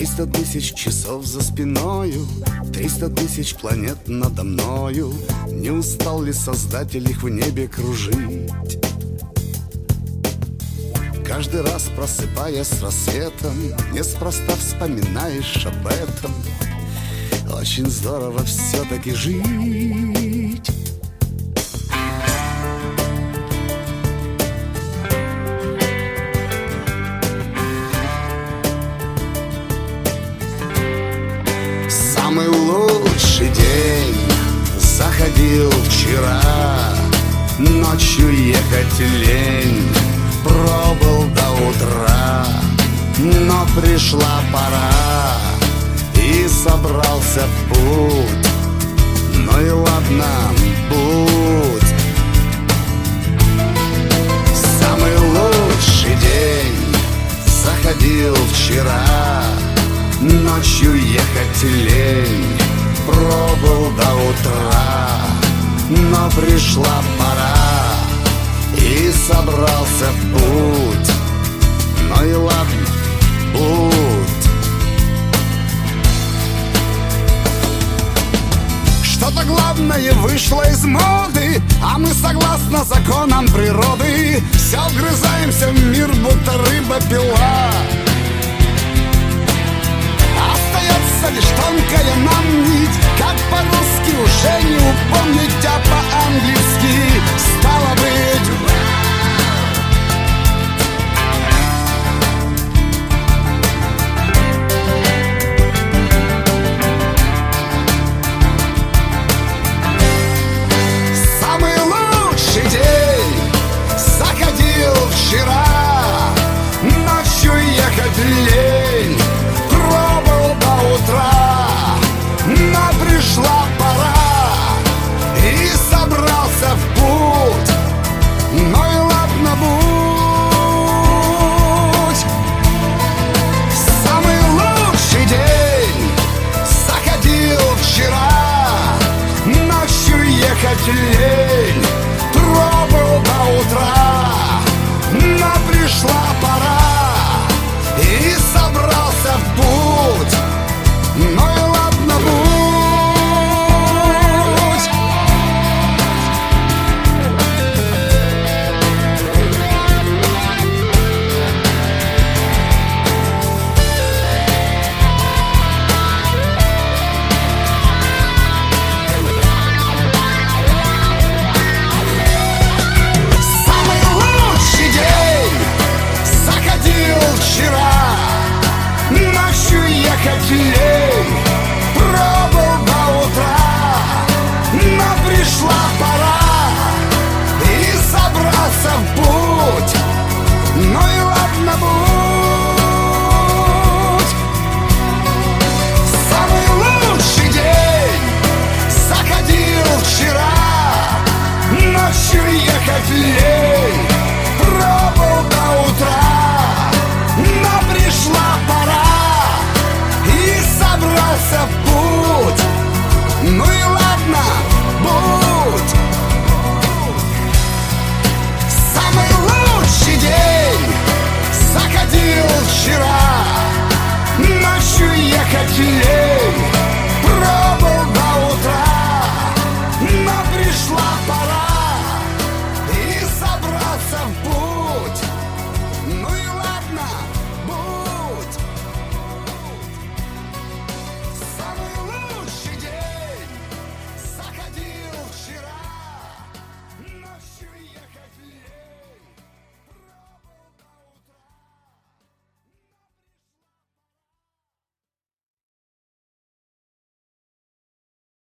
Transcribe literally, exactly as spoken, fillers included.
Триста тысяч часов за спиною, триста тысяч планет надо мною. Не устал ли Создатель их в небе кружить? Каждый раз, просыпаясь с рассветом, неспроста вспоминаешь об этом. Очень здорово все-таки жить. Самый лучший день заходил вчера. Ночью ехать лень, пробыл до утра. Но пришла пора, и собрался в путь. Ну и ладно, будь. Самый лучший день заходил вчера. Ночью ехать лень, пробыл до утра. Но пришла пора, и собрался в путь. Ну и ладно, будь. Что-то главное вышло из моды, а мы согласно законам природы все вгрызаемся в мир, будто рыба-пила. Остается лишь тонкая нам нить, как по-русски уже не упомнить, а по-английски стало быть. Самый лучший день заходил вчера. Ночью ехать лень, но пришла пора, и собрался в путь. Ну и ладно, будь. Самый лучший день заходил вчера. Ночью ехать лень,